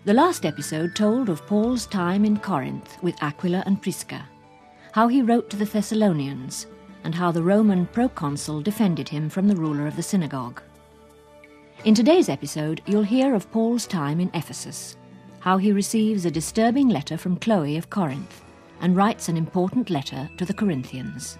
The last episode told of Paul's time in Corinth with Aquila and Prisca, how he wrote to the Thessalonians, and how the Roman proconsul defended him from the ruler of the synagogue. In today's episode, you'll hear of Paul's time in Ephesus, how he receives a disturbing letter from Chloe of Corinth, and writes an important letter to the Corinthians.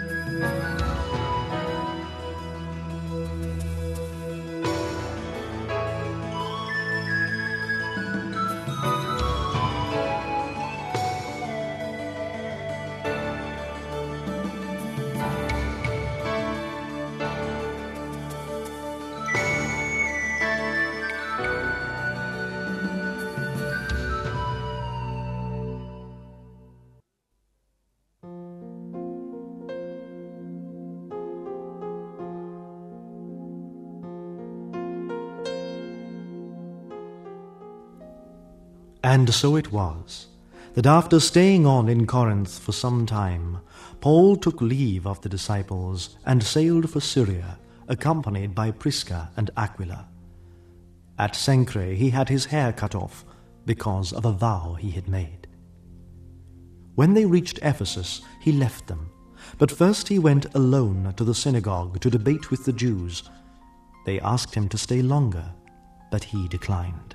And so it was, that after staying on in Corinth for some time, Paul took leave of the disciples and sailed for Syria, accompanied by Prisca and Aquila. At Cenchreae he had his hair cut off, because of a vow he had made. When they reached Ephesus, he left them, but first he went alone to the synagogue to debate with the Jews. They asked him to stay longer, but he declined.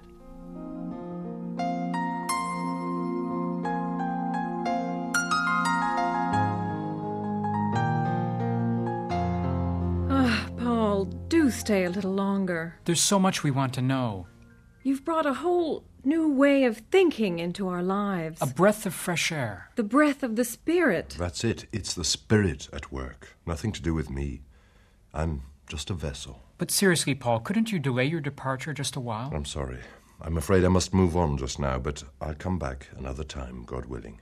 Do stay a little longer. There's so much we want to know. You've brought a whole new way of thinking into our lives. A breath of fresh air. The breath of the Spirit. That's it. It's the Spirit at work. Nothing to do with me. I'm just a vessel. But seriously, Paul, couldn't you delay your departure just a while? I'm sorry. I'm afraid I must move on just now, but I'll come back another time, God willing.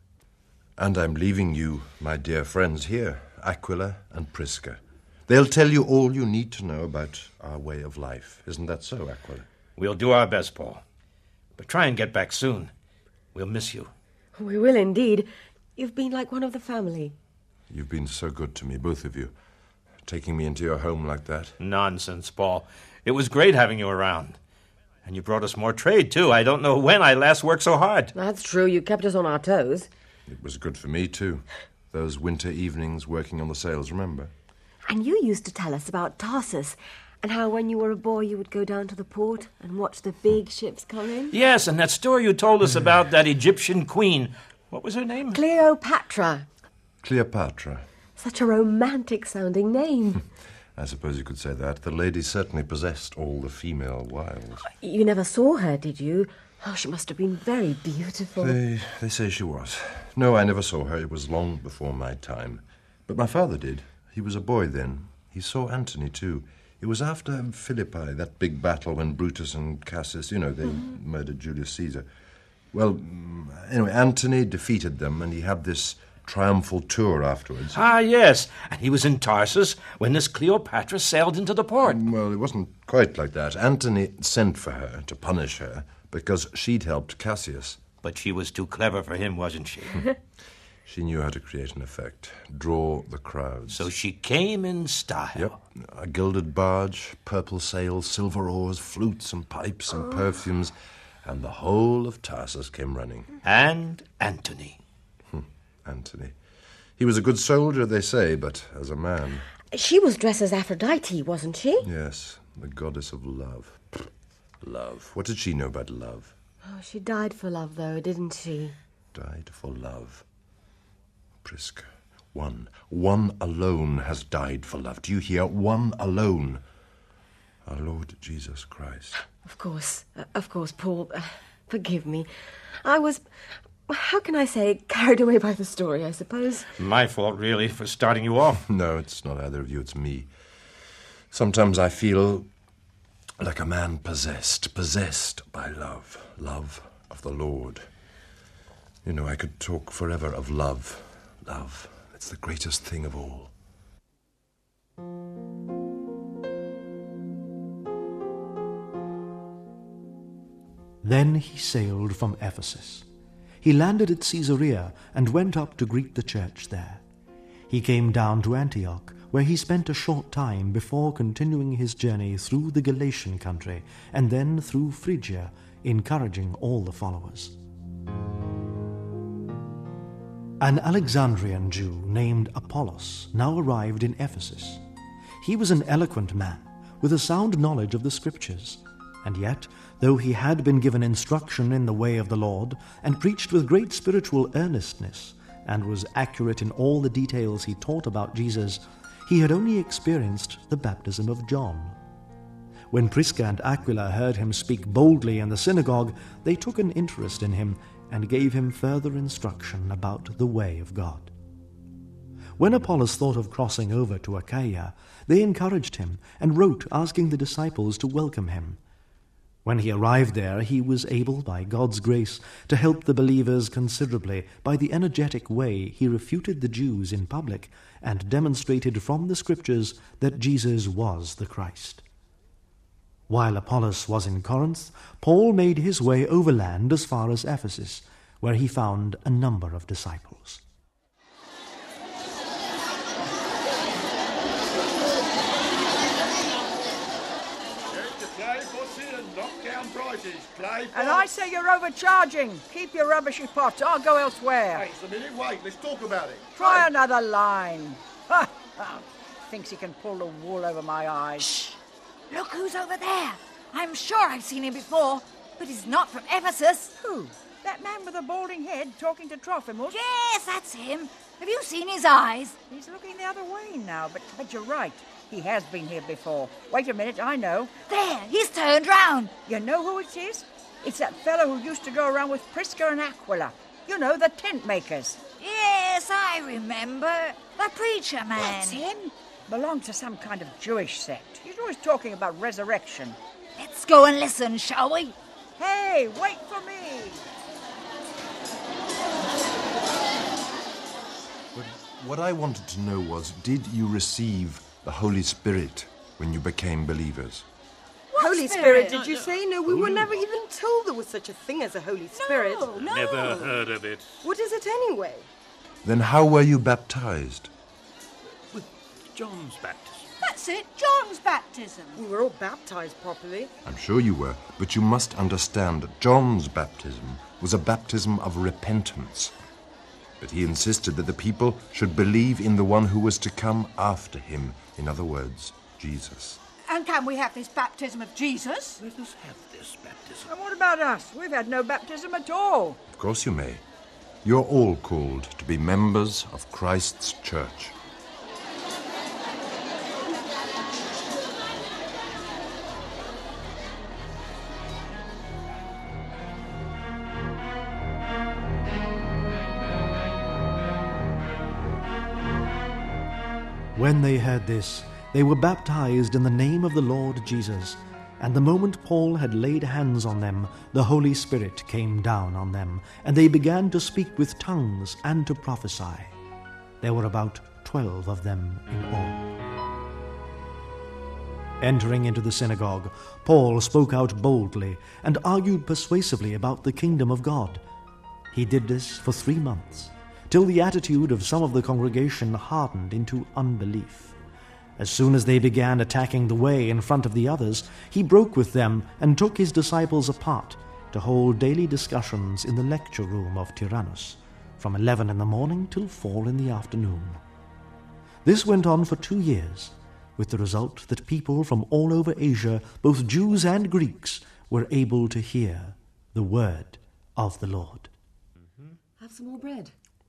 And I'm leaving you, my dear friends, here, Aquila and Prisca. They'll tell you all you need to know about our way of life. Isn't that so, Aquila? We'll do our best, Paul. But try and get back soon. We'll miss you. We will indeed. You've been like one of the family. You've been so good to me, both of you. Taking me into your home like that. Nonsense, Paul. It was great having you around. And you brought us more trade, too. I don't know when I last worked so hard. That's true. You kept us on our toes. It was good for me, too. Those winter evenings working on the sails, remember? And you used to tell us about Tarsus, and how when you were a boy you would go down to the port and watch the big ships come in. Yes, and that story you told us about that Egyptian queen. What was her name? Cleopatra. Cleopatra. Such a romantic-sounding name. I suppose you could say that. The lady certainly possessed all the female wiles. You never saw her, did you? Oh, she must have been very beautiful. They say she was. No, I never saw her. It was long before my time. But my father did. He was a boy then. He saw Antony, too. It was after Philippi, that big battle when Brutus and Cassius, they murdered Julius Caesar. Well, anyway, Antony defeated them, and he had this triumphal tour afterwards. Ah, yes. And he was in Tarsus when this Cleopatra sailed into the port. Well, it wasn't quite like that. Antony sent for her to punish her because she'd helped Cassius. But she was too clever for him, wasn't she? She knew how to create an effect, draw the crowds. So she came in style. Yep. A gilded barge, purple sails, silver oars, flutes and pipes and perfumes, and the whole of Tarsus came running. And Antony. Antony. He was a good soldier, they say, but as a man... She was dressed as Aphrodite, wasn't she? Yes, the goddess of love. Love. What did she know about love? Oh, she died for love, though, didn't she? Died for love. Prisca, one alone has died for love. Do you hear? One alone. Our Lord Jesus Christ. Of course, Paul. Forgive me. I was, how can I say, carried away by the story, I suppose. My fault, really, for starting you off. No, it's not either of you, it's me. Sometimes I feel like a man possessed by love. Love of the Lord. I could talk forever of love. Love, it's the greatest thing of all. Then he sailed from Ephesus. He landed at Caesarea and went up to greet the church there. He came down to Antioch, where he spent a short time before continuing his journey through the Galatian country and then through Phrygia encouraging all the followers. An Alexandrian Jew named Apollos now arrived in Ephesus. He was an eloquent man with a sound knowledge of the Scriptures, and yet, though he had been given instruction in the way of the Lord and preached with great spiritual earnestness, and was accurate in all the details he taught about Jesus, he had only experienced the baptism of John. When Prisca and Aquila heard him speak boldly in the synagogue, they took an interest in him and gave him further instruction about the way of God. When Apollos thought of crossing over to Achaia, they encouraged him and wrote asking the disciples to welcome him. When he arrived there, he was able, by God's grace, to help the believers considerably by the energetic way he refuted the Jews in public and demonstrated from the Scriptures that Jesus was the Christ. While Apollos was in Corinth, Paul made his way overland as far as Ephesus, where he found a number of disciples. And I say you're overcharging. Keep your rubbishy pot. I'll go elsewhere. Hey, it's a minute. Wait, let's talk about it. Try another line. Thinks he can pull the wool over my eyes. Shh! Look who's over there. I'm sure I've seen him before, but he's not from Ephesus. Who? That man with the balding head talking to Trophimus? Yes, that's him. Have you seen his eyes? He's looking the other way now, but you're right. He has been here before. Wait a minute, I know. There, he's turned round. You know who it is? It's that fellow who used to go around with Prisca and Aquila. You know, the tent makers. Yes, I remember. The preacher man. That's him. Belonged to some kind of Jewish sect. He's always talking about resurrection. Let's go and listen, shall we? Hey, wait for me. But what I wanted to know was, did you receive the Holy Spirit when you became believers? Holy Spirit, did you say? No, we were never even told there was such a thing as a Holy Spirit. No. Never heard of it. What is it anyway? Then how were you baptized? With John's baptism. That's it, John's baptism. We were all baptized properly. I'm sure you were, but you must understand that John's baptism was a baptism of repentance. But he insisted that the people should believe in the one who was to come after him. In other words, Jesus. And can we have this baptism of Jesus? Let us have this baptism. And what about us? We've had no baptism at all. Of course you may. You're all called to be members of Christ's church. When they heard this, they were baptized in the name of the Lord Jesus, and the moment Paul had laid hands on them, the Holy Spirit came down on them, and they began to speak with tongues and to prophesy. There were about 12 of them in all. Entering into the synagogue, Paul spoke out boldly and argued persuasively about the kingdom of God. He did this for 3 months, till the attitude of some of the congregation hardened into unbelief. As soon as they began attacking the way in front of the others, he broke with them and took his disciples apart to hold daily discussions in the lecture room of Tyrannus, from 11 in the morning till 4 in the afternoon. This went on for 2 years, with the result that people from all over Asia, both Jews and Greeks, were able to hear the word of the Lord. Have some more bread.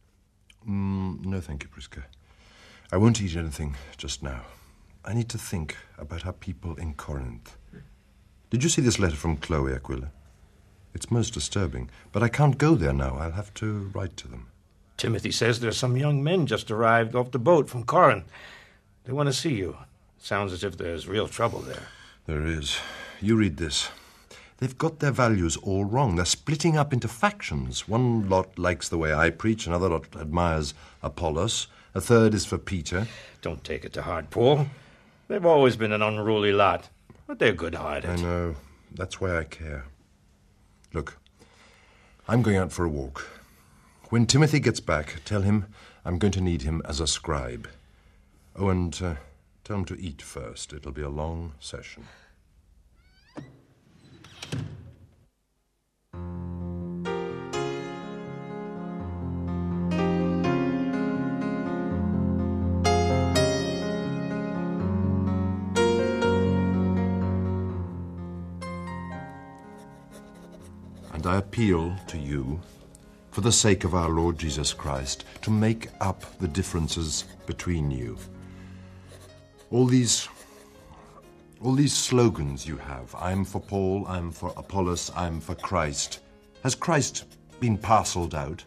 No, thank you, Prisca. I won't eat anything just now. I need to think about our people in Corinth. Did you see this letter from Chloe, Aquila? It's most disturbing, but I can't go there now. I'll have to write to them. Timothy says there's some young men just arrived off the boat from Corinth. They want to see you. Sounds as if there's real trouble there. There is. You read this. They've got their values all wrong. They're splitting up into factions. One lot likes the way I preach, another lot admires Apollos, a third is for Peter. Don't take it to heart, Paul. They've always been an unruly lot, but they're good-hearted. I know. That's why I care. Look, I'm going out for a walk. When Timothy gets back, tell him I'm going to need him as a scribe. Oh, and tell him to eat first. It'll be a long session. And I appeal to you, for the sake of our Lord Jesus Christ, to make up the differences between you. All these slogans you have, I'm for Paul, I'm for Apollos, I'm for Christ. Has Christ been parceled out?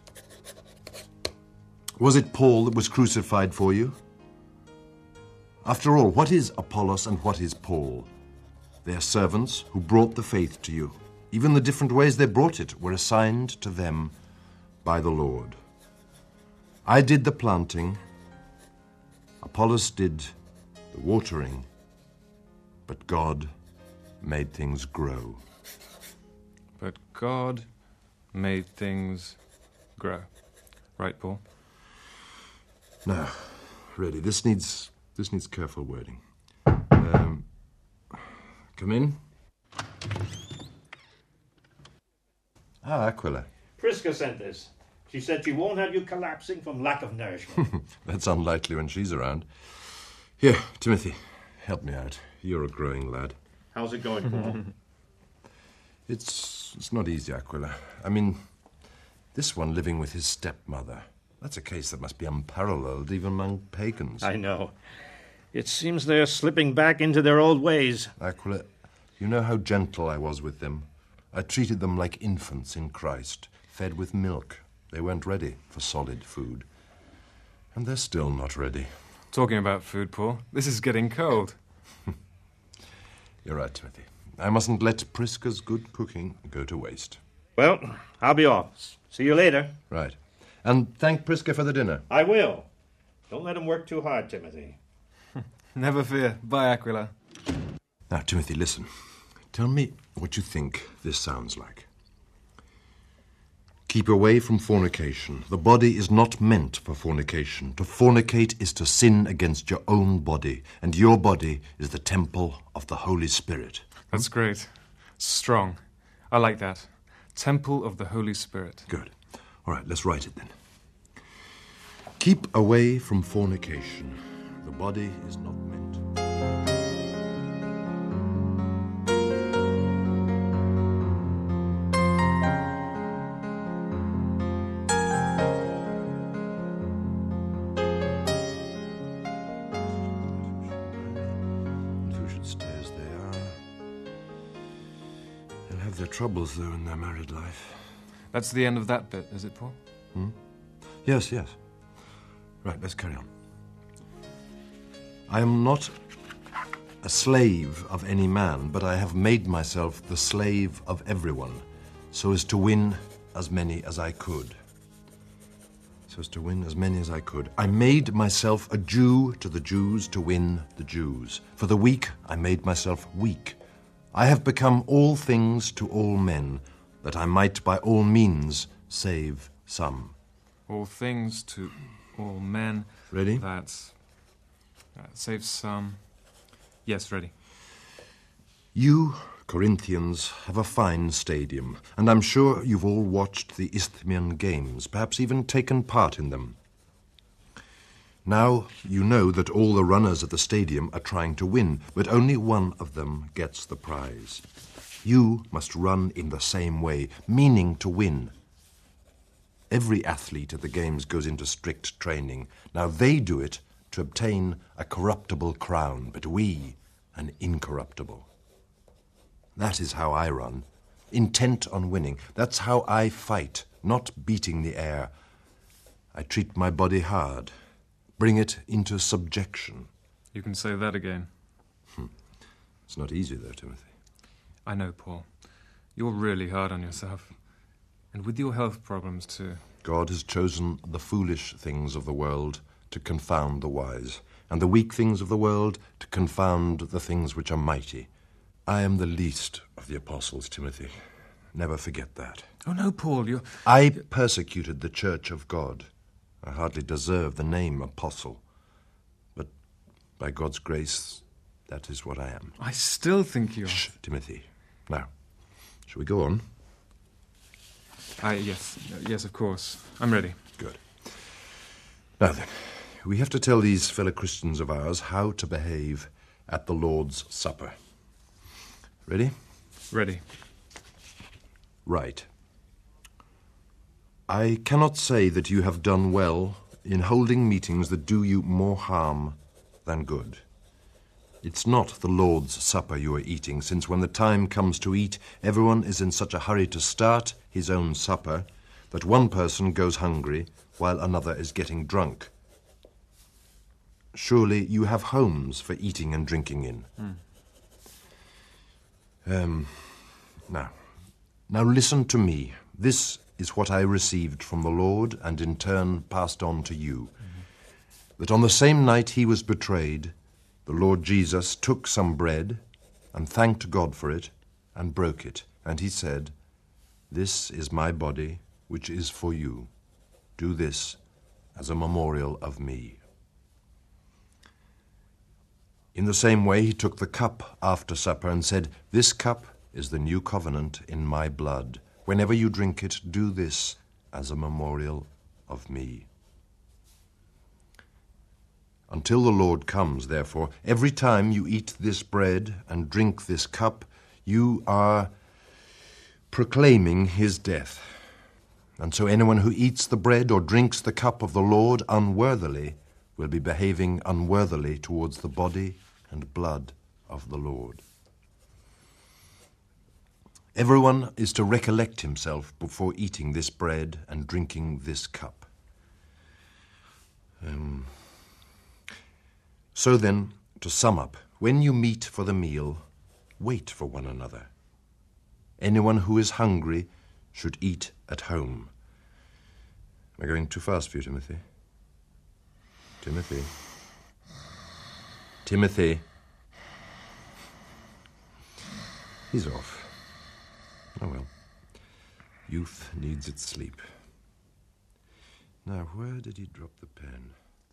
Was it Paul that was crucified for you? After all, what is Apollos and what is Paul? They are servants who brought the faith to you. Even the different ways they brought it were assigned to them by the Lord. I did the planting, Apollos did the watering, but God made things grow. But God made things grow. Right, Paul? Now, really, this needs careful wording. Come in. Aquila. Prisca sent this. She said she won't have you collapsing from lack of nourishment. That's unlikely when she's around. Here, Timothy, help me out. You're a growing lad. How's it going, Paul? It's not easy, Aquila. I mean, this one living with his stepmother. That's a case that must be unparalleled even among pagans. I know. It seems they're slipping back into their old ways. Aquila, you know how gentle I was with them. I treated them like infants in Christ, fed with milk. They weren't ready for solid food. And they're still not ready. Talking about food, Paul, this is getting cold. You're right, Timothy. I mustn't let Prisca's good cooking go to waste. Well, I'll be off. See you later. Right. And thank Prisca for the dinner. I will. Don't let him work too hard, Timothy. Never fear. Bye, Aquila. Now, Timothy, listen. Tell me what you think this sounds like. Keep away from fornication. The body is not meant for fornication. To fornicate is to sin against your own body, and your body is the temple of the Holy Spirit. That's great. Strong. I like that. Temple of the Holy Spirit. Good. All right, let's write it then. Keep away from fornication. The body is not meant. Who should stay as they are? They'll have their troubles, though, in their married life. That's the end of that bit, is it, Paul? Yes. Right, let's carry on. I am not a slave of any man, but I have made myself the slave of everyone, so as to win as many as I could. I made myself a Jew to the Jews to win the Jews. For the weak, I made myself weak. I have become all things to all men, that I might by all means save some. All things to all men. Ready? That saves some. Yes, ready. You, Corinthians, have a fine stadium, and I'm sure you've all watched the Isthmian Games, perhaps even taken part in them. Now you know that all the runners at the stadium are trying to win, but only one of them gets the prize. You must run in the same way, meaning to win. Every athlete at the Games goes into strict training. Now they do it to obtain a corruptible crown, but we an incorruptible. That is how I run, intent on winning. That's how I fight, not beating the air. I treat my body hard, bring it into subjection. You can say that again. It's not easy, though, Timothy. I know, Paul. You're really hard on yourself. And with your health problems, too. God has chosen the foolish things of the world to confound the wise, and the weak things of the world to confound the things which are mighty. I am the least of the apostles, Timothy. Never forget that. Oh, no, Paul, I persecuted the church of God. I hardly deserve the name apostle. But by God's grace, that is what I am. I still think you're... Shh, Timothy. Now, shall we go on? Yes, of course. I'm ready. Good. Now then, we have to tell these fellow Christians of ours how to behave at the Lord's Supper. Ready? Ready. Right. I cannot say that you have done well in holding meetings that do you more harm than good. It's not the Lord's Supper you are eating, since when the time comes to eat, everyone is in such a hurry to start his own supper that one person goes hungry while another is getting drunk. Surely you have homes for eating and drinking in. Now listen to me. This is what I received from the Lord and in turn passed on to you. That on the same night he was betrayed, the Lord Jesus took some bread and thanked God for it and broke it. And he said, "This is my body, which is for you. Do this as a memorial of me." In the same way he took the cup after supper and said, "This cup is the new covenant in my blood. Whenever you drink it, do this as a memorial of me." Until the Lord comes, therefore, every time you eat this bread and drink this cup, you are proclaiming his death. And so anyone who eats the bread or drinks the cup of the Lord unworthily will be behaving unworthily towards the body and blood of the Lord. Everyone is to recollect himself before eating this bread and drinking this cup. So then, to sum up, when you meet for the meal, wait for one another. Anyone who is hungry should eat at home. Am I going too fast for you, Timothy? Timothy? Timothy? He's off. Oh well. Youth needs its sleep. Now, where did he drop the pen?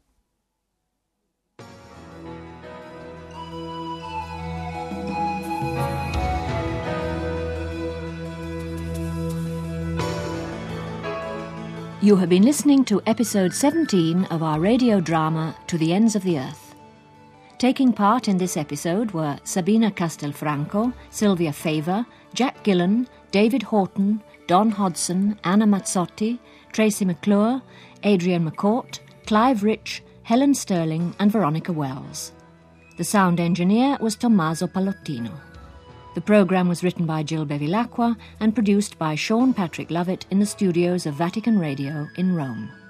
You have been listening to episode 17 of our radio drama To the Ends of the Earth. Taking part in this episode were Sabina Castelfranco, Sylvia Favor, Jack Gillen, David Horton, Don Hodson, Anna Mazzotti, Tracy McClure, Adrian McCourt, Clive Rich, Helen Sterling and Veronica Wells. The sound engineer was Tommaso Pallottino. The programme was written by Jill Bevilacqua and produced by Sean Patrick Lovett in the studios of Vatican Radio in Rome.